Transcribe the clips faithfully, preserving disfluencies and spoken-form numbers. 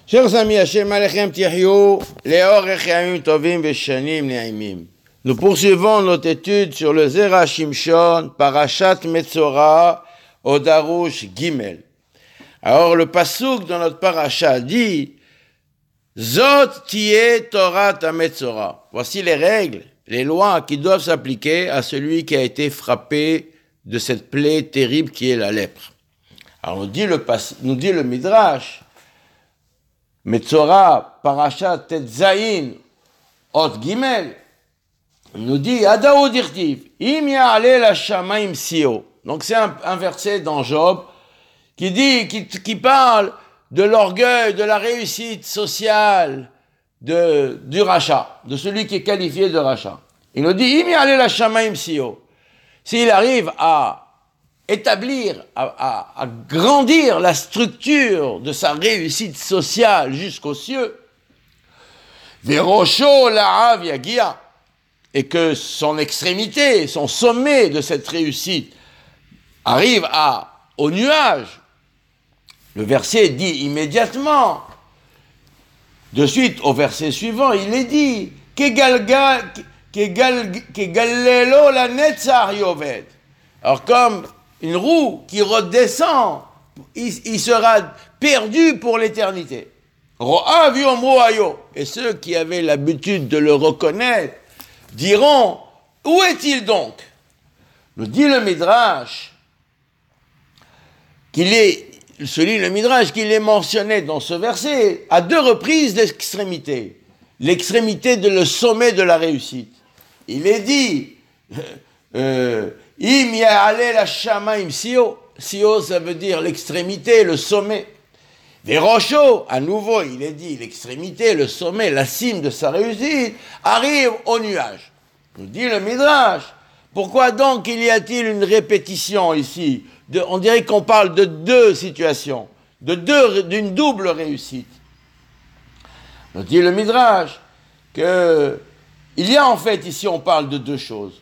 Chers amis, Hashem Alechem Tihyou, Leor Echaim Tovim Veshanim Ne'imim. Nous poursuivons notre étude sur le Zera Shimshon, Parashat Metzora, Odarush Gimel. Alors le pasuk dans notre parasha dit Zot Tiye Torah Metzora. Voici les règles, les lois qui doivent s'appliquer à celui qui a été frappé de cette plaie terrible qui est la lèpre. Alors nous dit le, pas, nous dit le Midrash, Metzora, Parashat Tetzayin, Ot Gimel, nous dit Adaou dirtiv, Im ya'ale la shamaim sio. Donc c'est un, un verset dans Job qui dit, qui, qui parle de l'orgueil, de la réussite sociale de, du rachat, de celui qui est qualifié de rachat. Il nous dit Im ya'ale la shamaim sio. S'il arrive à établir, à, à, à grandir la structure de sa réussite sociale jusqu'aux cieux, Verosho la'av yagia, et que son extrémité, son sommet de cette réussite arrive à, au nuage, le verset dit immédiatement, de suite au verset suivant, il est dit, Kegalga, Kegalelo la netzar yoved. Alors comme une roue qui redescend, il, il sera perdu pour l'éternité. Ro'av yomru ayo. Et ceux qui avaient l'habitude de le reconnaître diront, où est-il donc? Nous dit le Midrash, qu'il est, celui le Midrash, qu'il est mentionné dans ce verset, à deux reprises l'extrémité. L'extrémité de le sommet de la réussite. Il est dit, euh, Im ya'ale la shamaim sio. Sio, ça veut dire l'extrémité, le sommet. Verosho, à nouveau, il est dit, l'extrémité, le sommet, la cime de sa réussite, arrive au nuage. Nous dit le Midrash. Pourquoi donc il y a-t-il une répétition ici? De, on dirait qu'on parle de deux situations, de deux, d'une double réussite. Nous dit le Midrash que il y a en fait ici, on parle de deux choses.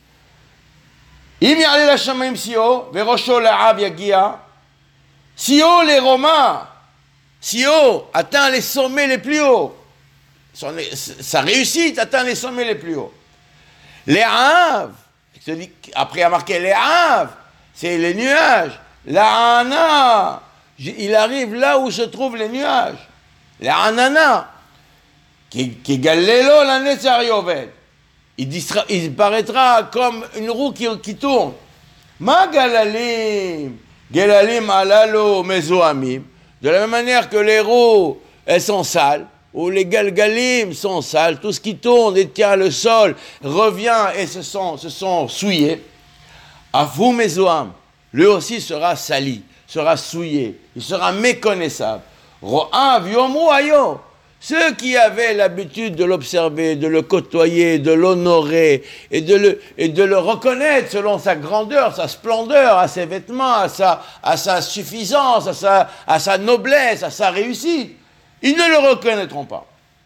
Im ya'ale la shamaim sio, verosho la'av yagia. Sio, les Romains, Sio atteint les sommets les plus hauts. Son, sa réussite atteint les sommets les plus hauts. Les Haav, après il a marqué les Haav, c'est les nuages. La Hana, il arrive là où se trouvent les nuages. La Hanana, qui est Galelo la Netzar Yoved. Il, il paraîtra comme une roue qui, qui tourne. Ma Galalim, Galalim alalo mezoamim. De la même manière que les roues, elles sont sales, ou les galgalim sont sales, tout ce qui tourne et tient le sol revient et se sont, se sont souillés. Afou mezoam, lui aussi sera sali, sera souillé, il sera méconnaissable. Ro'av yomru ayo. Ceux qui avaient l'habitude de l'observer, de le côtoyer, de l'honorer et de le, et de le reconnaître selon sa grandeur, sa splendeur, à ses vêtements, à sa, à sa suffisance, à sa, à sa noblesse, à sa réussite, ils ne le reconnaîtront pas.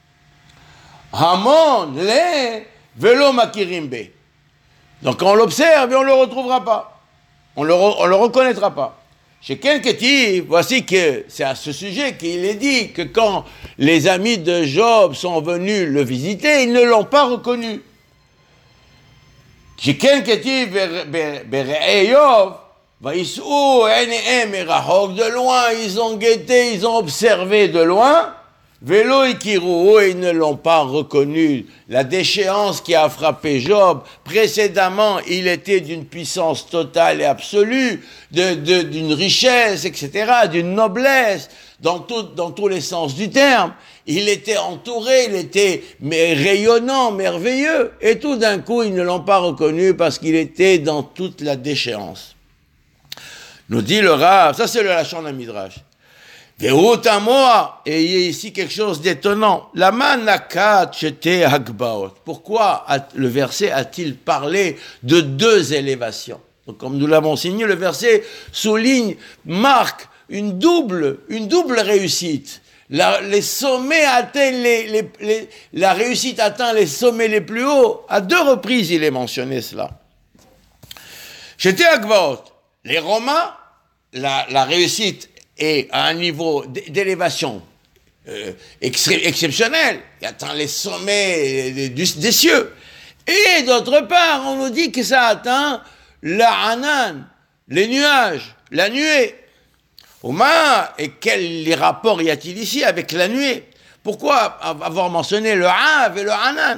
Hamon, les, velo makirimbe. Donc on l'observe et on ne le retrouvera pas. On ne le, on le reconnaîtra pas. Chez Kenketi, voici que c'est à ce sujet qu'il est dit que quand les amis de Job sont venus le visiter, ils ne l'ont pas reconnu. Chez Kenketi, Bere'eyov, Vaïsou, Enehem et Rahok, de loin, ils ont guetté, ils ont observé de loin, Vélo et Kirou, ils ne l'ont pas reconnu. La déchéance qui a frappé Job, précédemment, il était d'une puissance totale et absolue, de, de, d'une richesse, et cetera, d'une noblesse, dans, tout, dans tous les sens du terme. Il était entouré, il était mais rayonnant, merveilleux, et tout d'un coup, ils ne l'ont pas reconnu parce qu'il était dans toute la déchéance. Nous dit le Rav, ça c'est le Lachon d'un Midrash. Et il y a ici quelque chose d'étonnant. La manakat chete hagbaot. Pourquoi le verset a-t-il parlé de deux élévations? Donc, comme nous l'avons signé, le verset souligne, marque une double, une double réussite. La, les sommets atteignent les, les, les, la réussite atteint les sommets les plus hauts. À deux reprises, il est mentionné cela. Chete hagbaot. Les Romains, la, la réussite et à un niveau d'élévation euh, exceptionnel, qui atteint les sommets des, des cieux. Et d'autre part, on nous dit que ça atteint la Hanan, les nuages, la nuée. Oma, et quels rapports y a-t-il ici avec la nuée? Pourquoi avoir mentionné le Hav et le Hanan?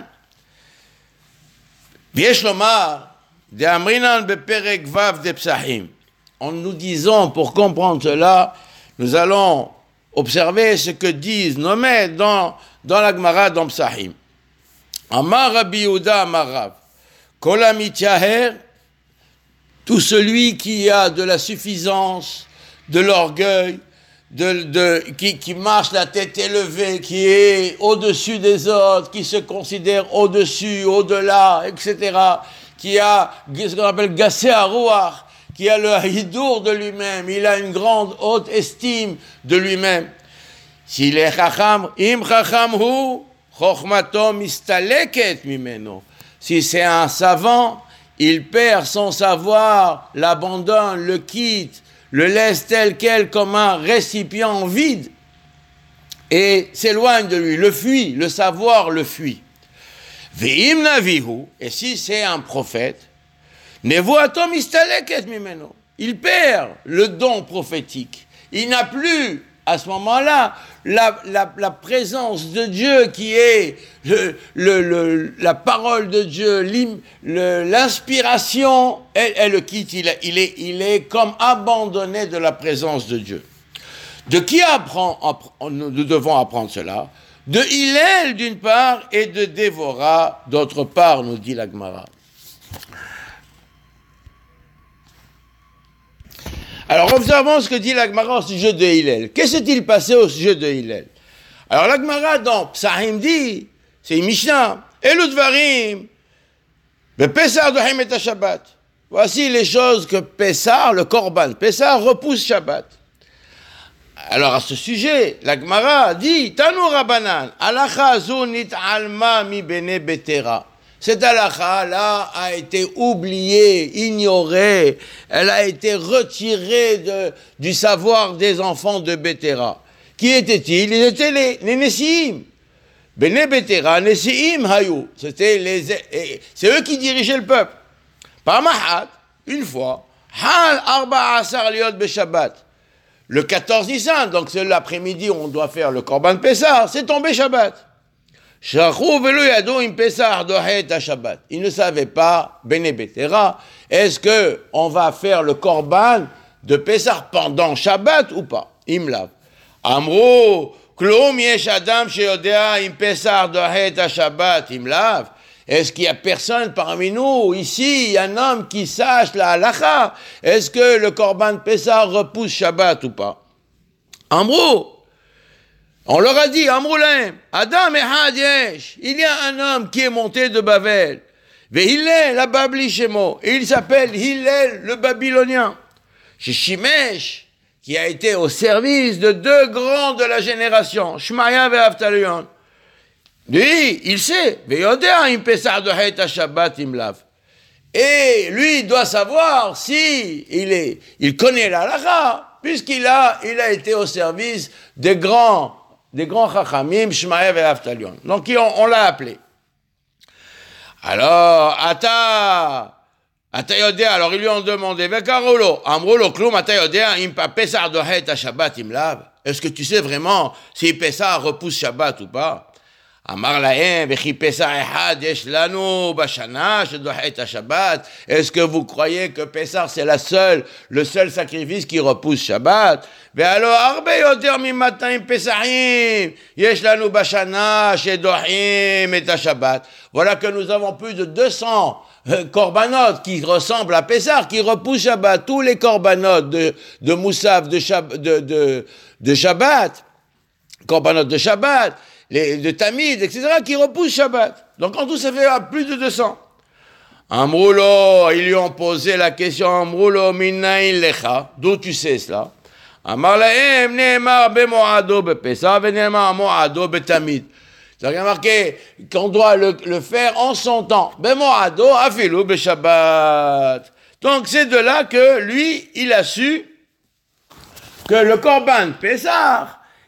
En nous disant, pour comprendre cela, nous allons observer ce que disent nos maîtres dans, dans la Gemara dans Psahim. Amar Rabbi Yehuda Amar Rav, Kol hamityaher, tout celui qui a de la suffisance, de l'orgueil, de, de, qui, qui marche la tête élevée, qui est au-dessus des autres, qui se considère au-dessus, au-delà, et cetera, qui a ce qu'on appelle gassé à rouar, qui a le hidour de lui-même, il a une grande haute estime de lui-même. S'il est chacham, im chacham hu, chochmato mistaleket mimeno. Si c'est un savant, il perd son savoir, l'abandonne, le quitte, le laisse tel quel comme un récipient vide et s'éloigne de lui, le fuit, le savoir le fuit. Ve'im navihu, et si c'est un prophète, nevuato mistaleket mimeno, il perd le don prophétique. Il n'a plus, à ce moment-là, la, la, la présence de Dieu qui est le, le, le, la parole de Dieu, l'inspiration, elle, elle le quitte, il, il, est, il est comme abandonné de la présence de Dieu. De qui apprend, nous devons apprendre cela? De Hillel d'une part et de Dévora d'autre part, nous dit la Gemara. Alors, observons ce que dit la Gemara au sujet de Hillel. Qu'est-ce qui s'est-il passé au sujet de Hillel? Alors, la Gemara, dans Psahim dit, c'est une Mishnah, Elu Dvarim, Pesar dohem et Shabbat. Voici les choses que Pesar, le Korban, Pesar repousse Shabbat. Alors, à ce sujet, la Gemara dit, Tanu Rabbanan, Alacha zunit alma mi bene betera. Cette halakha-là a été oubliée, ignorée, elle a été retirée de, du savoir des enfants de Bétéra. Qui étaient-ils? Ils étaient les, les Nessiim. Bene Bétéra, Nessiim hayou. C'était les, c'est eux qui dirigeaient le peuple. Par Mahat, une fois, Hal arba asar liot beshabbat. Le quatorze Nissan, donc c'est l'après-midi où on doit faire le Korban Pessah, c'est tombé Shabbat. Ils ne savaient pas, Bene Bétéra, est-ce qu'on va faire le Korban de Pessah pendant Shabbat ou pas? Imlav. Amro, Klum yesh adam sheyodea im Pessah dohet Shabbat, Imlav. Est-ce qu'il y a personne parmi nous, ici, un homme qui sache la halakha? Est-ce que le Korban de Pessah repousse Shabbat ou pas? Amro. On leur a dit, Amroulaim, Adam ehad yesh, il y a un homme qui est monté de Babel, Ve'hillel hababli shemo, et il s'appelle Hillel le Babylonien, chez Shimesh, qui a été au service de deux grands de la génération, Shmaya et Avtalion. Lui, il sait, Ve'yodea im pesach dohet Shabbat imlav. Et lui, il doit savoir si il est, il connaît la halakha, puisqu'il a, il a été au service des grands des grands chachamim, Shmaïa et Avtalion. Donc on, on l'a appelé. Alors, Ata, Ata Yodea, alors ils lui ont demandé, Vekarolo, Amrolo, Klum, Ata Yodea, Impa Pesar dohet Shabbat imlav. Est-ce que tu sais vraiment si Pesar repousse Shabbat ou pas? Amar lahem, Vechi Pesar ehad yesh lanu bashana shedohet Shabbat. Est-ce que vous croyez que Pesar c'est la seule, le seul sacrifice qui repousse Shabbat? Ve'alo arbe yoter mimatim Pesachim yesh lanu bashana shedohim et Shabbat. Voilà que nous avons plus de deux cents euh, korbanot qui ressemblent à Pesar, qui repoussent Shabbat. Tous les korbanot de, de Moussaf, de, Shab, de, de, de Shabbat, korbanot de Shabbat, les, de Tamid, et cetera, qui repoussent Shabbat. Donc en tout, ça fait plus de deux cents. Amroulo, ils lui ont posé la question, Amroulo minayin lecha, d'où tu sais cela? Amar lahem ne'emar bemoado bepesah ve'ne'emar moado betamid. C'est remarqué qu'on doit le, le faire en son temps. Bemoado afilu beshabbat. Donc c'est de là que lui, il a su que le Korban Pessah,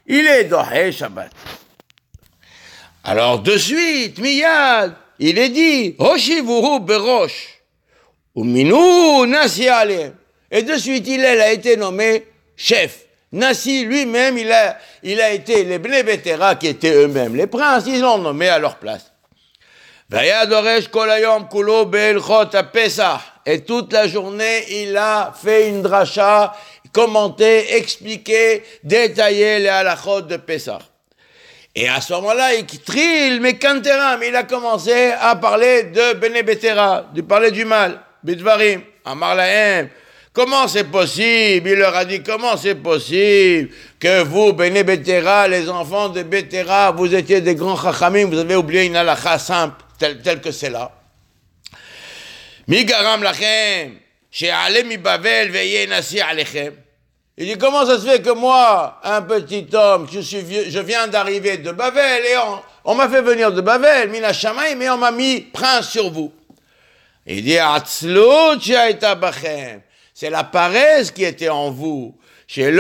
il est Dohe Shabbat. Alors de suite, Miyad, il est dit, Hoshivuhu Berosh, Uminu Nasi Alem. Et de suite, il a été nommé chef. Nasi lui-même, il a, il a été les Bnei Betera qui étaient eux-mêmes les princes, ils l'ont nommé à leur place. Vayadoresh kolayom kulo be'elchot ha-Pesach. Et toute la journée, il a fait une dracha, commenté, expliqué, détaillé les halachot de Pesach. Et à ce moment-là, il trille, mais kanteram, il a commencé à parler de Bnei Betera, de parler du mal, Bidvarim, Amar lahem. Comment c'est possible? Il leur a dit, comment c'est possible que vous, Bnei Betera, les enfants de Betera, vous étiez des grands chachamim, vous avez oublié une halakha simple, telle, telle que c'est là. Mi garam lachem, she'ale mi Bavel ve'yeh nasi alechem. Il dit, comment ça se fait que moi, un petit homme, je, suis vieux, je viens d'arriver de Bavel, et on, on m'a fait venir de Bavel, mina shamayim, mais on m'a mis prince sur vous. Il dit, atzlut she'aita bachem. C'est la paresse qui était en vous. C'est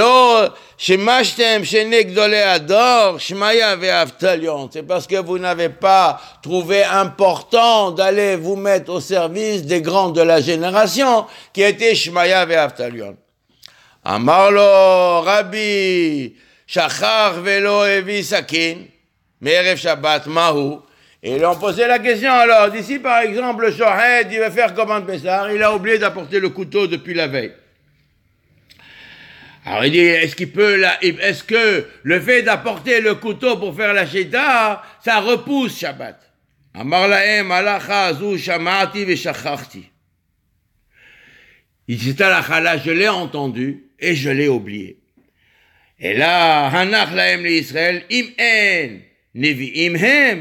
parce que vous n'avez pas trouvé important d'aller vous mettre au service des grands de la génération qui étaient Shmaya et Avtalion. Amarlo Rabbi Shachar velo evi sakin merev Shabbat mahu. Et ils lui ont posé la question, alors, d'ici par exemple, le Shohed, il va faire comme un Pessar, il a oublié d'apporter le couteau depuis la veille. Alors il dit, est-ce qu'il peut, la, est-ce que le fait d'apporter le couteau pour faire la Shita, ça repousse Shabbat? Amar lahem halacha azu shamati veshacharti. Il dit, cette halakha-là, je l'ai entendu et je l'ai oublié. Et là, hanach lahem le Israël, im en, nevi'im hem,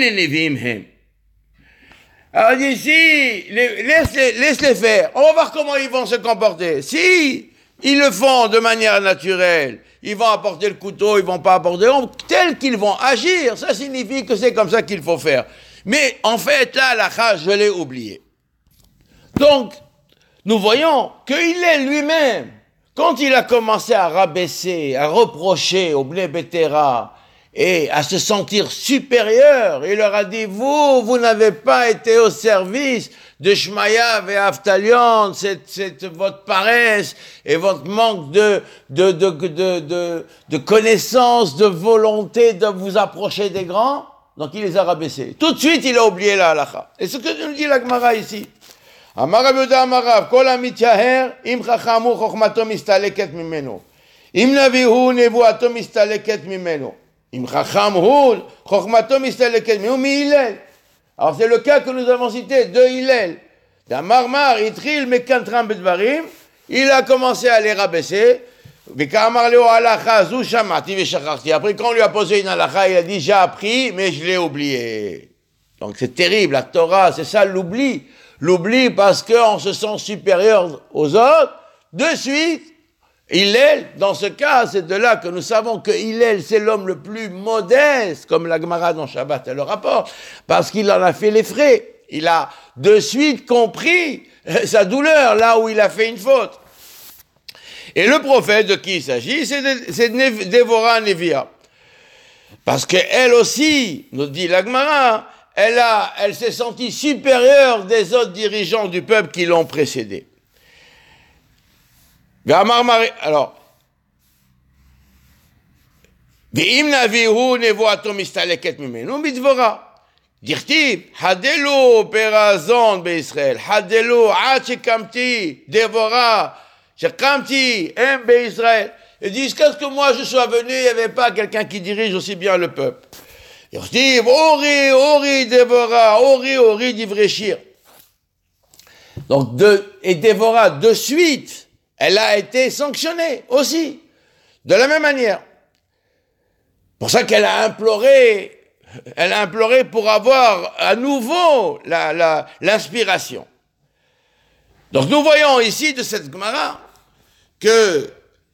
alors ici, laisse-les, laisse-les faire. On va voir comment ils vont se comporter. Si ils le font de manière naturelle, ils vont apporter le couteau, ils vont pas apporter l'ombre, tel qu'ils vont agir, ça signifie que c'est comme ça qu'il faut faire. Mais en fait, là, la chage, je l'ai oublié. Donc, nous voyons qu'il est lui-même, quand il a commencé à rabaisser, à reprocher au Bnei Betera, et à se sentir supérieur, il leur a dit, vous, vous n'avez pas été au service de Shmaya et Avtalion, c'est, c'est votre paresse et votre manque de, de, de, de, de, de connaissance, de volonté de vous approcher des grands. Donc il les a rabaissés. Tout de suite, il a oublié la halakha. Et ce que nous dit la Gemara ici. Amar Yehuda Amarav, kol hamityaher, im chachamu chokhmato mistaleket mimeno. Im navihu nevuato mistaleket mimeno. Alors c'est le cas que nous avons cité de Hillel. Marmar, Itril, Mekantram Bedvarim, il a commencé à les rabaisser. Après, quand on lui a posé une halakha, il a dit, j'ai appris, mais je l'ai oublié. Donc c'est terrible, la Torah, c'est ça l'oubli. L'oubli parce qu'on se sent supérieur aux autres, de suite, Hillel, dans ce cas, c'est de là que nous savons que Hillel, c'est l'homme le plus modeste, comme la Gemara dans Shabbat elle le rapporte, parce qu'il en a fait les frais. Il a de suite compris sa douleur, là où il a fait une faute. Et le prophète de qui il s'agit, c'est, de, c'est de Dévorah Nevia. Parce qu'elle aussi, nous dit la Gemara, elle, a, elle s'est sentie supérieure des autres dirigeants du peuple qui l'ont précédée. Alors, ואם נביאו נבואתו מסתלקת ממנו מדברה. דכתיב, חדלו פרזון בישראל, חדלו עד שקמתי דבורה, שקמתי הם בישראל. Ils disent, jusqu'à ce que moi je sois venu, il n'y avait pas quelqu'un qui dirige aussi bien le peuple. דכתיב, אורי, אורי דבורה, אורי, אורי דברי שיר. Donc, de, et Dévorah, de suite, elle a été sanctionnée aussi, de la même manière. Pour ça qu'elle a imploré, elle a imploré pour avoir à nouveau la, la, l'inspiration. Donc nous voyons ici de cette Gemara que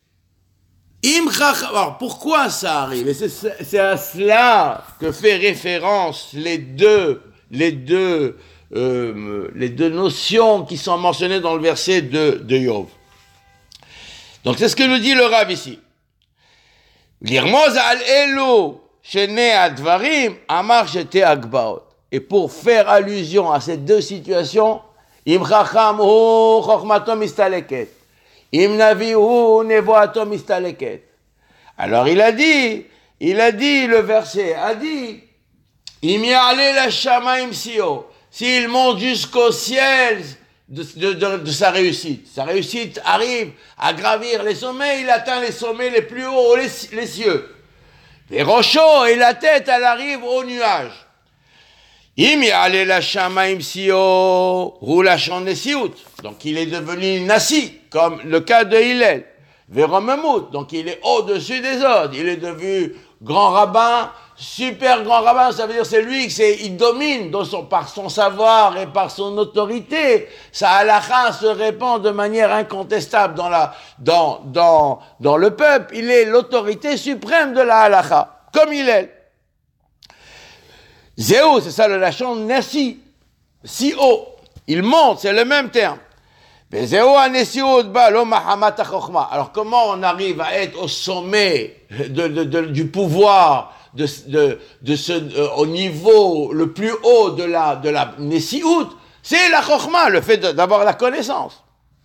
alors pourquoi ça arrive? Et c'est, c'est à cela que fait référence les deux, les deux, euh, les deux notions qui sont mentionnées dans le verset de, de Yov. Donc c'est ce que nous dit le Rav ici. L'irmoz al elo, shene advarim, amar shete agbaot. Et pour faire allusion à ces deux situations, im chacham hu chochmato mistaleket, im navi hu nevoato mistaleket. Alors il a dit, il a dit, le verset a dit, im ya'ale la shamaim sio, s'il monte jusqu'au ciel de, de, de, de sa réussite, sa réussite arrive à gravir les sommets, il atteint les sommets les plus hauts, les, les cieux. Les rochaux et la tête, elle arrive au nuage. Im ya'ale la shamaim sio, hu lashon nesiut. Donc il est devenu nasi, comme le cas de Hillel. Véromemut, donc il est au-dessus des autres. Il est devenu grand rabbin, super grand rabbin, ça veut dire c'est lui, c'est, il domine dans son, par son savoir et par son autorité. Sa halakha se répand de manière incontestable dans, la, dans, dans, dans le peuple. Il est l'autorité suprême de la halakha, comme il est. Zéo, c'est ça le lachon Nessi, si haut. Il monte, c'est le même terme. Alors comment on arrive à être au sommet de, de, de, du pouvoir, de, de, de ce, euh, au niveau le plus haut de la, de la Nessiout? C'est la Chokhma, le fait d'avoir la connaissance.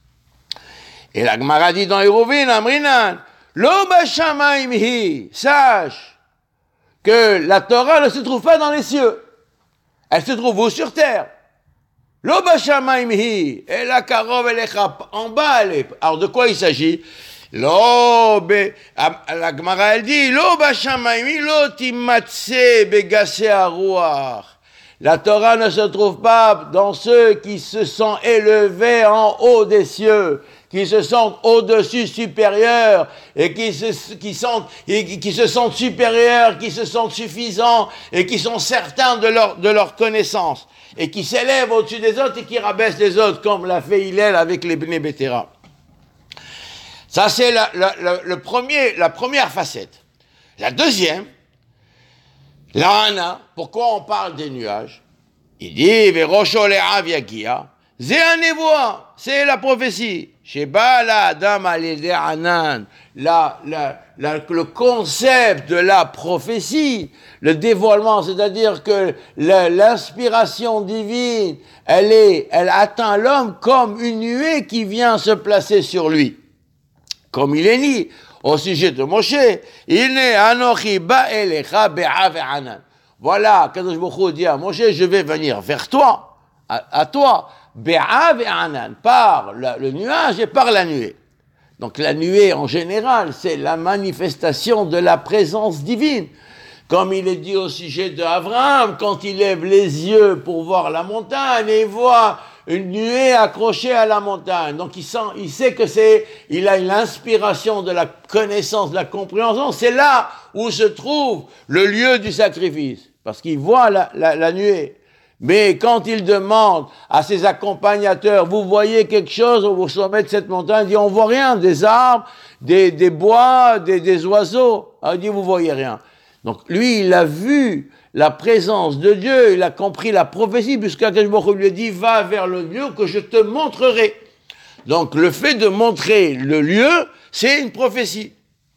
Et la Gemara dit dans Eruvin, Amrinan, Lo b'shamayim hi, sache que la Torah ne se trouve pas dans les cieux, elle se trouve où sur terre. Lo b'shamayim hi, et la karov elecha, en bas elle est. Alors de quoi il s'agit? Lo be, la Gemara elle dit, Lo b'shamayim hi, lo timatse begase haruach. La Torah ne se trouve pas dans ceux qui se sont élevés en haut des cieux, qui se sentent au-dessus, supérieurs, et qui se, qui, sont, et qui se sentent supérieurs, qui se sentent suffisants, et qui sont certains de leur, de leur connaissance, et qui s'élèvent au-dessus des autres et qui rabaissent les autres, comme l'a fait Hillel avec les Bnei Bétéra. Ça, c'est la, la, la, le premier, la première facette. La deuxième, la Hana, pourquoi on parle des nuages? Il dit, Verosho le'av yagia, Zé anevoa, c'est la prophétie. Sheba la adam alidé anan, la, la, la, le concept de la prophétie, le dévoilement, c'est-à-dire que la, l'inspiration divine, elle est, elle atteint l'homme comme une nuée qui vient se placer sur lui. Comme il est dit au sujet de Moshe, il n'est anochi ba'elecha be'a ve'anan. Voilà, Kadosh Baruch Hu dit à Moshe, je vais venir vers toi, à, à toi, be'a ve'anan, par la, le nuage et par la nuée. Donc la nuée en général, c'est la manifestation de la présence divine. Comme il est dit au sujet d'Abraham, quand il lève les yeux pour voir la montagne, et il voit une nuée accrochée à la montagne. Donc il sent, il sait que c'est, il a une inspiration de la connaissance, de la compréhension. C'est là où se trouve le lieu du sacrifice, parce qu'il voit la, la, la nuée. Mais quand il demande à ses accompagnateurs, vous voyez quelque chose au sommet de cette montagne, il dit, on voit rien, des arbres, des, des bois, des, des oiseaux. Alors il dit, vous voyez rien. Donc lui, il a vu la présence de Dieu, il a compris la prophétie, puisqu'Akadosh Baruch Hu lui a dit, va vers le lieu que je te montrerai. Donc le fait de montrer le lieu, c'est une prophétie.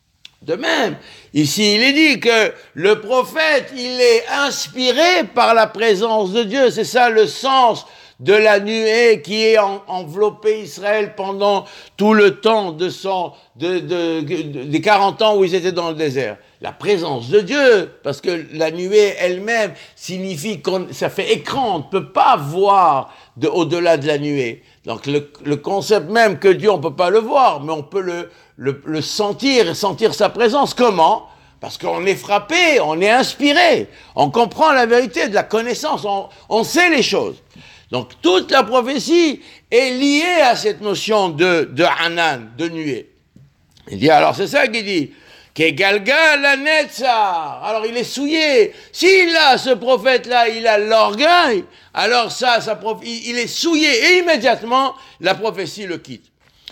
De même, ici il est dit que le prophète, il est inspiré par la présence de Dieu, c'est ça le sens de la nuée qui est en, enveloppée Israël pendant tout le temps de son, de, de, de, des quarante ans où ils étaient dans le désert. La présence de Dieu, parce que la nuée elle-même signifie qu'on, ça fait écran, on ne peut pas voir de, au-delà de la nuée. Donc le, le concept même que Dieu, on ne peut pas le voir, mais on peut le, le, le sentir et sentir sa présence. Comment? Parce qu'on est frappé, on est inspiré, on comprend la vérité de la connaissance, on, on sait les choses. Donc toute la prophétie est liée à cette notion de, de Hanan, de nuée. Il dit, alors c'est ça qu'il dit, Kegalgal la Netzar. Alors il est souillé. S'il a, ce prophète-là, il a l'orgueil, alors ça, ça il, il est souillé. Et immédiatement, la prophétie le quitte.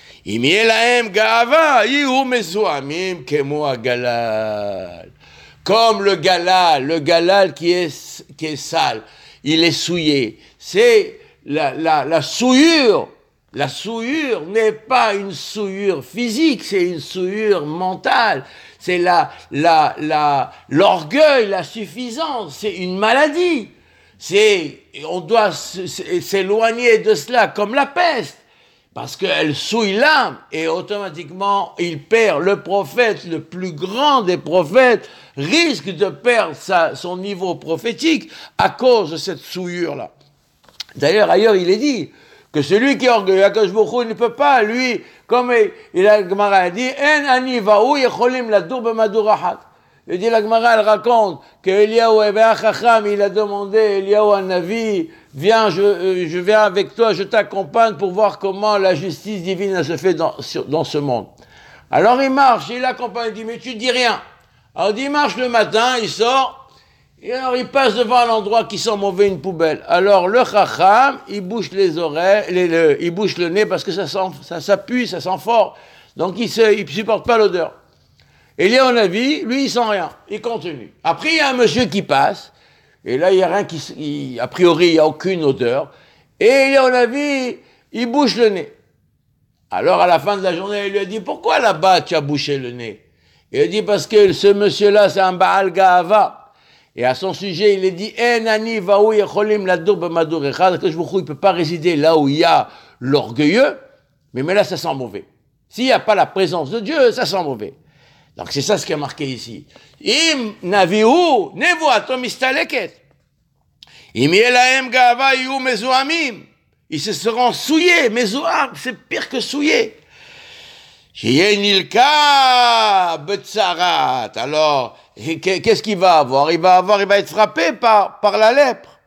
Comme le galal, le galal qui est, qui est sale, il est souillé. C'est la, la, la souillure. La souillure n'est pas une souillure physique, c'est une souillure mentale. c'est la, la, la, l'orgueil, la suffisance, c'est une maladie. C'est, on doit s'éloigner de cela comme la peste, parce qu'elle souille l'âme et automatiquement il perd. Le prophète, le plus grand des prophètes, risque de perdre sa, son niveau prophétique à cause de cette souillure-là. D'ailleurs, ailleurs, il est dit que celui qui est orgueilleux, Akadosh Baruch Hu, il ne peut pas, lui, comme il a, le Gemara a dit, En ani va'u yecholim ladur b'madur achat. Il dit, la Gemara, elle raconte que Eliyahu Chacham, il a demandé, Eliyahu Hanavi, viens, je, je viens avec toi, je t'accompagne pour voir comment la justice divine se fait dans, sur, dans ce monde. Alors il marche, il l'accompagne, il dit, mais tu dis rien. Alors il marche le matin, il sort, et alors il passe devant un endroit qui sent mauvais, une poubelle. Alors le Chacham, il bouche les oreilles, les, le, il bouche le nez parce que ça sent, ça, ça pue, ça sent fort. Donc il ne supporte pas l'odeur. Et Eliyahu Hanavi, lui, il sent rien, il continue. Après, il y a un monsieur qui passe, et là, il n'y a rien qui, il, a priori, il n'y a aucune odeur. Et Eliyahu Hanavi, il bouche le nez. Alors, à la fin de la journée, il lui a dit, pourquoi là-bas tu as bouché le nez? Il a dit, parce que ce monsieur-là, c'est un Baal Ga'ava. Et à son sujet, il a dit, En ani va'u yecholim ladur b'madur echad, que je vous il ne peut pas résider là où il y a l'orgueilleux, mais, mais là, ça sent mauvais. S'il n'y a pas la présence de Dieu, ça sent mauvais. Donc c'est ça ce qui est marqué ici. Im navihu nevuato mistaleket. Im yelahem ga'ava yu mezuamim. Ils se seront souillés, mezuam, c'est pire que souillés. Shiye nilka betzarat. Alors, qu'est-ce qu'il va avoir? Il va avoir, il va être frappé par, par la lèpre.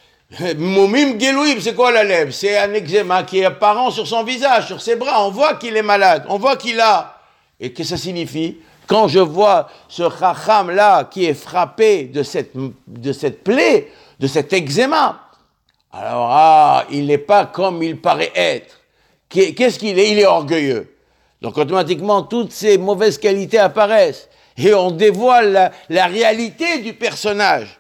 Moumim gelouim, c'est quoi la lèpre? C'est un eczéma qui est apparent sur son visage, sur ses bras. On voit qu'il est malade, on voit qu'il a. Et que ça signifie? Quand je vois ce Chacham-là qui est frappé de cette, de cette plaie, de cet eczéma, alors, ah, il n'est pas comme il paraît être. Qu'est-ce qu'il est? Il est orgueilleux. Donc, automatiquement, toutes ces mauvaises qualités apparaissent. Et on dévoile la, la réalité du personnage.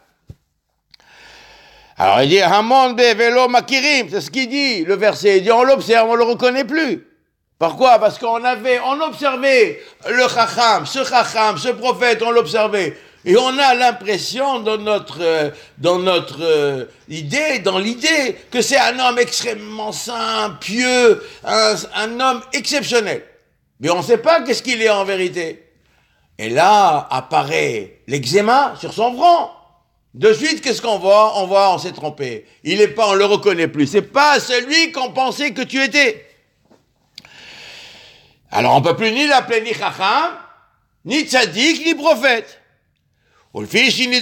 Alors, il dit, Hamon be velo makirim, c'est ce qu'il dit, le verset. Il dit, on l'observe, on ne le reconnaît plus. Pourquoi? Parce qu'on avait, on observait le Chacham, ce Chacham, ce prophète, on l'observait. Et on a l'impression dans notre, euh, dans notre euh, idée, dans l'idée, que c'est un homme extrêmement saint, pieux, un, un homme exceptionnel. Mais on ne sait pas qu'est-ce qu'il est en vérité. Et là apparaît l'eczéma sur son front. De suite, qu'est-ce qu'on voit? On voit, on s'est trompé. Il est pas, on le reconnaît plus. C'est pas celui qu'on pensait que tu étais. Alors, on ne peut plus ni l'appeler ni Chacham, ni Tzadik, ni prophète. Alors,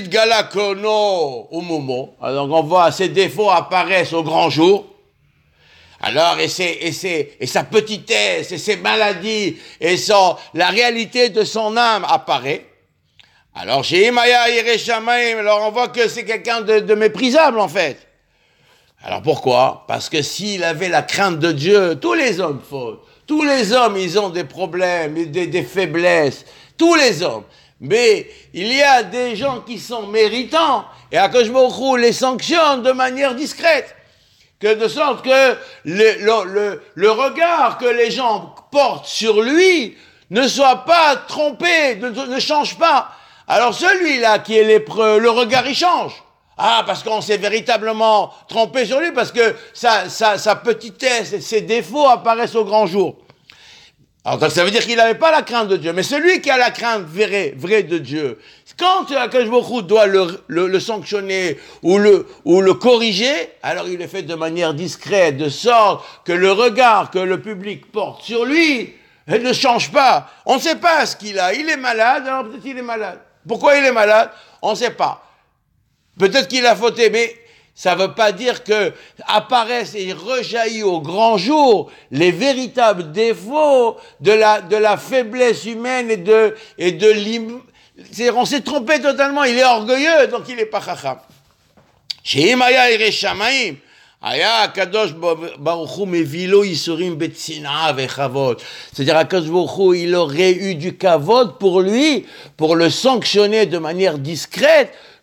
on voit ses défauts apparaissent au grand jour. Alors, et, ses, et, ses, et sa petitesse, et ses maladies, et son, la réalité de son âme apparaît. Alors, chez Imaya Yereshamaim, alors on voit que c'est quelqu'un de, de méprisable, en fait. Alors, pourquoi? Parce que s'il avait la crainte de Dieu, tous les hommes font. Tous les hommes, ils ont des problèmes, des, des faiblesses. Tous les hommes. Mais il y a des gens qui sont méritants. Et Akadosh Baruch Hu les sanctionne de manière discrète. Que de sorte que le, le, le, le regard que les gens portent sur lui ne soit pas trompé, ne, ne change pas. Alors celui-là qui est lépreux, le regard il change. Ah, parce qu'on s'est véritablement trompé sur lui, parce que sa, sa, sa petitesse et ses défauts apparaissent au grand jour. Alors ça veut dire qu'il n'avait pas la crainte de Dieu. Mais celui qui a la crainte vraie, vraie de Dieu, quand Akadosh Baruch Hu doit le, le, le sanctionner ou le, ou le corriger, alors il le fait de manière discrète, de sorte que le regard que le public porte sur lui ne change pas. On ne sait pas ce qu'il a. Il est malade, alors peut-être qu'il est malade. Pourquoi il est malade? On ne sait pas. Peut-être qu'il a fauté, mais ça ne veut pas dire que apparaissent et rejaillissent au grand jour les véritables défauts de la, de la faiblesse humaine et de, et de l'im... C'est-à-dire, on s'est trompé totalement, il est orgueilleux, donc il n'est pas chacham. Chez Imaya et Shamaim, Aya Kadosh Baruch Hu mevilo yisurim betzina vechavod. C'est-à-dire, Akadosh Baruch Hu, il aurait eu du kavod pour lui, pour le sanctionner de manière discrète,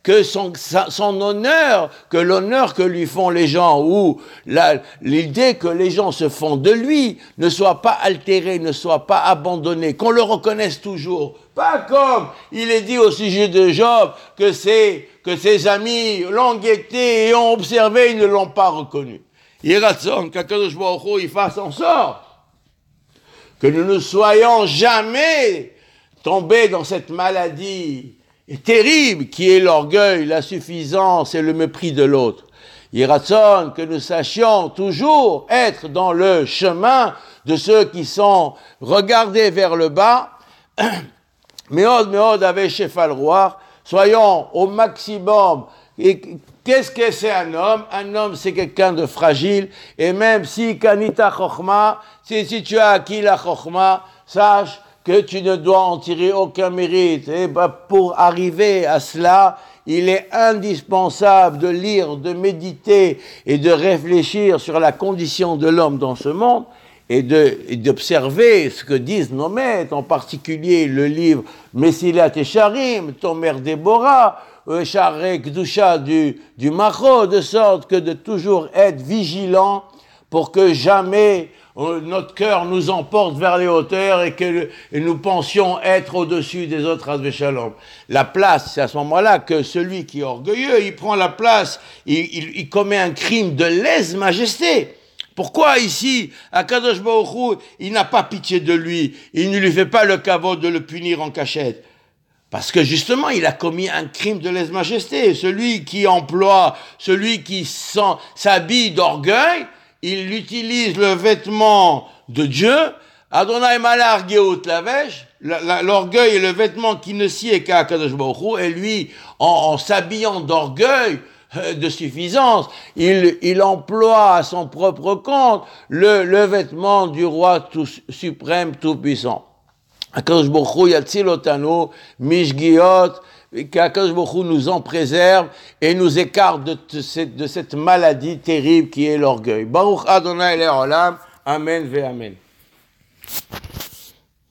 que son, son honneur, que l'honneur que lui font les gens, ou la, l'idée que les gens se font de lui, ne soit pas altérée, ne soit pas abandonnée, qu'on le reconnaisse toujours. Pas comme il est dit au sujet de Job, que, c'est, que ses amis l'ont guetté et ont observé, ils ne l'ont pas reconnu. Yiratzon, qu'Akadosh Baruch Hu, il fasse en sorte que nous ne soyons jamais tombés dans cette maladie terrible qui est l'orgueil, la suffisance et le mépris de l'autre. Yiratzon, que nous sachions toujours être dans le chemin de ceux qui sont regardés vers le bas. Meod, meod, avec Shefal Roar, soyons au maximum. Et qu'est-ce que c'est un homme? Un homme, c'est quelqu'un de fragile. Et même si Kanita Chochma, si, si tu as acquis la Chochma, sache que tu ne dois en tirer aucun mérite. Et ben, pour arriver à cela, il est indispensable de lire, de méditer et de réfléchir sur la condition de l'homme dans ce monde et, de, et d'observer ce que disent nos maîtres, en particulier le livre Messilat Esharim, Tomer Déborah, Sharek Kdusha du, du Macho, de sorte que de toujours être vigilant pour que jamais euh, notre cœur nous emporte vers les hauteurs et que et nous pensions être au-dessus des autres Hasbe Shalom. La place, c'est à ce moment-là que celui qui est orgueilleux, il prend la place, il, il, il commet un crime de lèse-majesté. Pourquoi ici, Akadosh Baruch Hu, il n'a pas pitié de lui, il ne lui fait pas le caveau de le punir en cachette? Parce que justement, il a commis un crime de lèse-majesté. Celui qui emploie, celui qui sent, s'habille d'orgueil, il utilise le vêtement de Dieu. Adonai Malar Geout Lavesh, l'orgueil est le vêtement qui ne sied qu'à Akadosh Baruch Hu, et lui, en, en s'habillant d'orgueil, de suffisance, il, il emploie à son propre compte le, le vêtement du roi tout, suprême tout-puissant. Akadosh Baruch Hu yatzil otanu mishgiot, qu'Akadosh Baruch Hu nous en préserve et nous écarte de, de, cette, de cette maladie terrible qui est l'orgueil. Baruch Adonai Le'olam, Amen ve Amen.